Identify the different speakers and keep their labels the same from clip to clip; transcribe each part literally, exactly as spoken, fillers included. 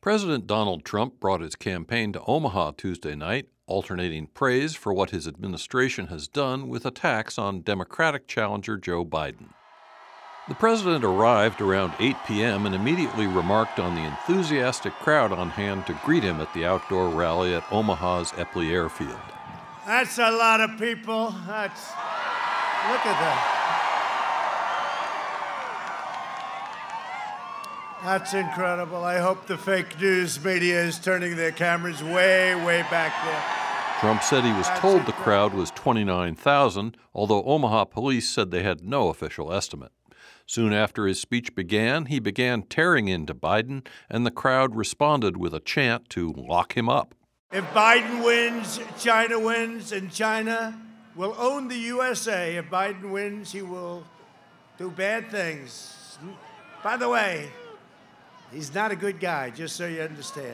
Speaker 1: President Donald Trump brought his campaign to Omaha Tuesday night, alternating praise for what his administration has done with attacks on Democratic challenger Joe Biden. The president arrived around eight p.m. and immediately remarked on the enthusiastic crowd on hand to greet him at the outdoor rally at Omaha's Eppley Airfield.
Speaker 2: That's a lot of people. That's, look at that. That's incredible. I hope the fake news media is turning their cameras way, way back there.
Speaker 1: Trump said he was
Speaker 2: That's
Speaker 1: told
Speaker 2: incredible.
Speaker 1: The crowd was twenty-nine thousand, although Omaha police said they had no official estimate. Soon after his speech began, he began tearing into Biden, and the crowd responded with a chant to lock him up.
Speaker 2: If Biden wins, China wins, and China will own the U S A. If Biden wins, he will do bad things. By the way, he's not a good guy, just so you understand.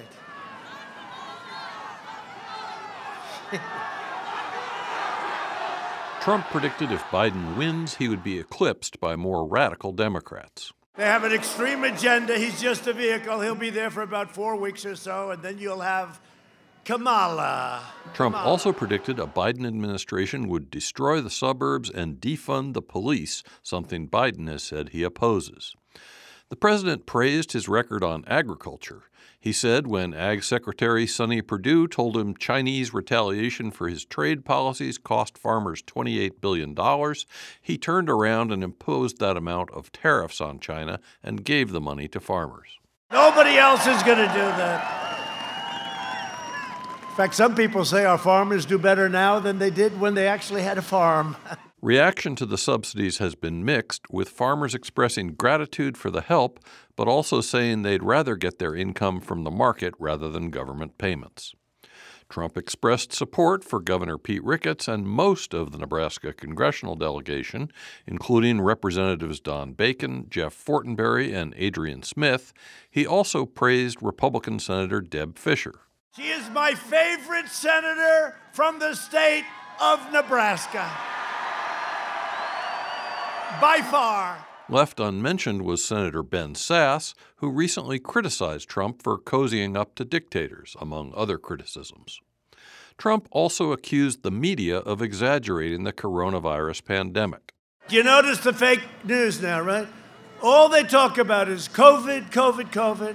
Speaker 1: Trump predicted if Biden wins, he would be eclipsed by more radical Democrats.
Speaker 2: They have an extreme agenda. He's just a vehicle. He'll be there for about four weeks or so, and then you'll have Kamala.
Speaker 1: Trump
Speaker 2: Kamala.
Speaker 1: also predicted a Biden administration would destroy the suburbs and defund the police, something Biden has said he opposes. The president praised his record on agriculture. He said when Ag Secretary Sonny Perdue told him Chinese retaliation for his trade policies cost farmers twenty-eight billion dollars, he turned around and imposed that amount of tariffs on China and gave the money to farmers.
Speaker 2: Nobody else is going to do that. In fact, some people say our farmers do better now than they did when they actually had a farm.
Speaker 1: Reaction to the subsidies has been mixed, with farmers expressing gratitude for the help, but also saying they'd rather get their income from the market rather than government payments. Trump expressed support for Governor Pete Ricketts and most of the Nebraska congressional delegation, including Representatives Don Bacon, Jeff Fortenberry, and Adrian Smith. He also praised Republican Senator Deb Fischer.
Speaker 2: She is my favorite senator from the state of Nebraska. By far.
Speaker 1: Left unmentioned was Senator Ben Sasse, who recently criticized Trump for cozying up to dictators, among other criticisms. Trump also accused the media of exaggerating the coronavirus pandemic.
Speaker 2: You notice the fake news now, right? All they talk about is COVID, COVID, COVID,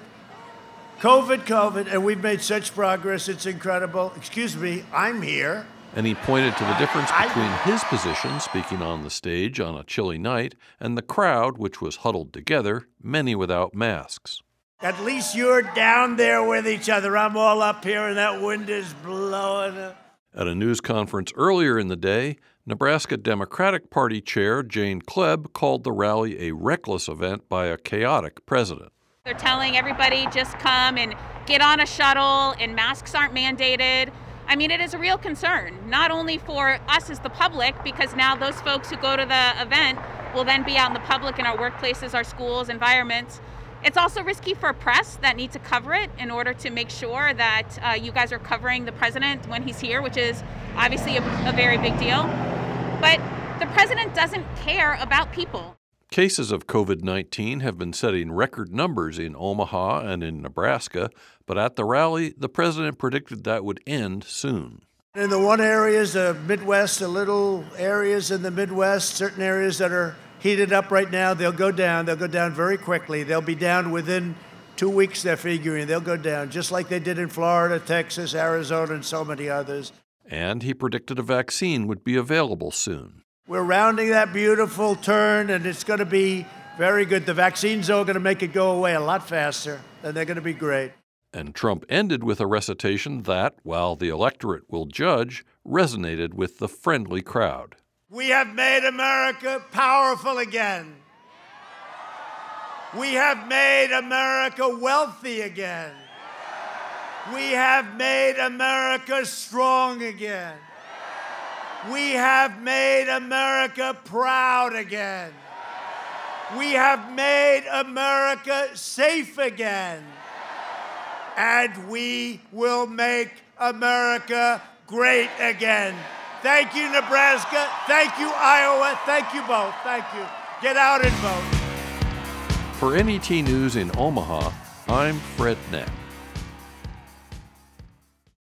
Speaker 2: COVID, COVID, and we've made such progress, it's incredible. Excuse me, I'm here.
Speaker 1: And he pointed to the difference between his position, speaking on the stage on a chilly night, and the crowd, which was huddled together, many without masks.
Speaker 2: At least you're down there with each other. I'm all up here and that wind is blowing up.
Speaker 1: At a news conference earlier in the day, Nebraska Democratic Party Chair Jane Klebb called the rally a reckless event by a chaotic president.
Speaker 3: They're telling everybody just come and get on a shuttle and masks aren't mandated. I mean, it is a real concern, not only for us as the public, because now those folks who go to the event will then be out in the public in our workplaces, our schools, environments. It's also risky for press that need to cover it in order to make sure that uh, you guys are covering the president when he's here, which is obviously a, a very big deal. But the president doesn't care about people.
Speaker 1: Cases of COVID nineteen have been setting record numbers in Omaha and in Nebraska, but at the rally, the president predicted that would end soon.
Speaker 2: In the one areas, the Midwest, the little areas in the Midwest, certain areas that are heated up right now, they'll go down. They'll go down very quickly. They'll be down within two weeks, they're figuring. They'll go down, just like they did in Florida, Texas, Arizona, and so many others.
Speaker 1: And he predicted a vaccine would be available soon.
Speaker 2: We're rounding that beautiful turn, and it's going to be very good. The vaccines are going to make it go away a lot faster, and they're going to be great.
Speaker 1: And Trump ended with a recitation that, while the electorate will judge, resonated with the friendly crowd.
Speaker 2: We have made America powerful again. We have made America wealthy again. We have made America strong again. We have made America proud again. We have made America safe again. And we will make America great again. Thank you, Nebraska. Thank you, Iowa. Thank you both. Thank you. Get out and vote.
Speaker 1: For N E T News in Omaha, I'm Fred Knapp.